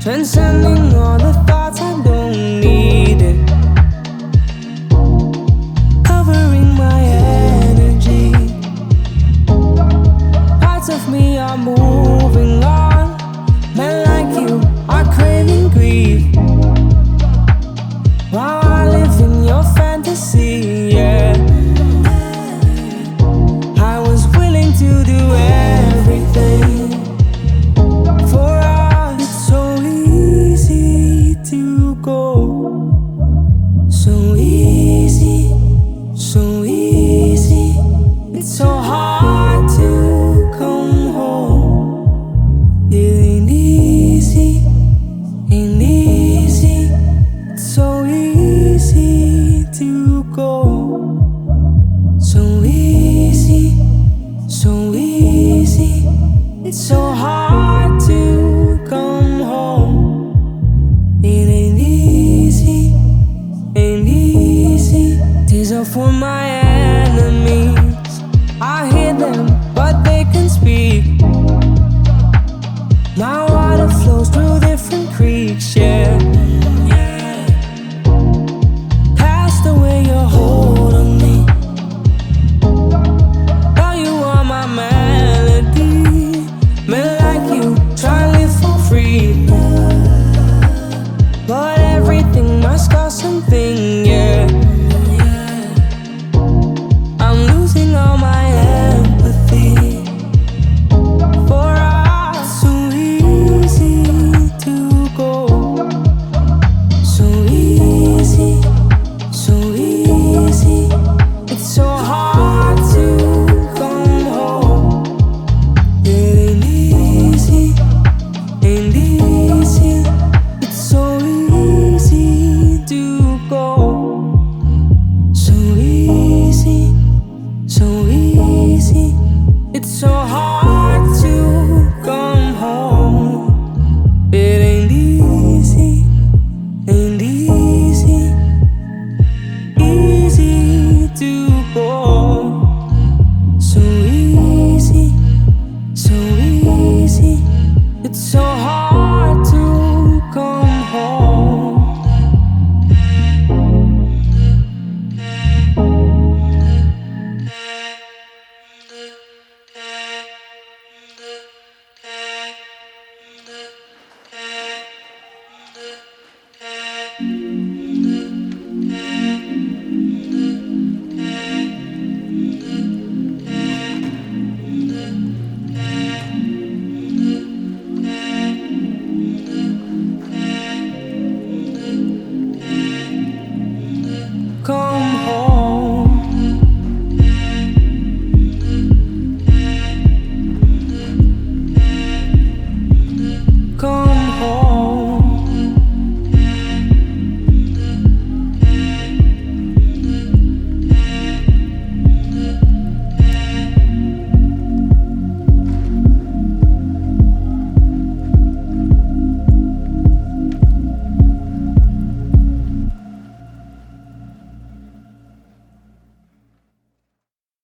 transcending all the thoughts I don't need it, covering my energy. Parts of me are moving on. Men like you are craving grief, while I live in your fantasy, yeah. I was willing to do everything for us. It's so easy to go, so easy, so easy. It's so hard to come home. It ain't easy, ain't easy. It's so easy to go, so easy, so easy. It's so hard to come home. It ain't easy, ain't easy. Tears are for my enemies. I hear them, but they can speak. My water flows through different creeks, yeah. Cast away your hold on me. Now you are my melody. Men like you try to live for free, but everything must cost something, yeah. I'm losing all my empathy for us. So easy to go, so easy, so easy. It's so hard to come home. It ain't easy, ain't easy. It's so easy to go, so easy, so easy. It's so hard to come home. It ain't easy, ain't easy. Easy to go, so easy, so easy. It's so hard to come home.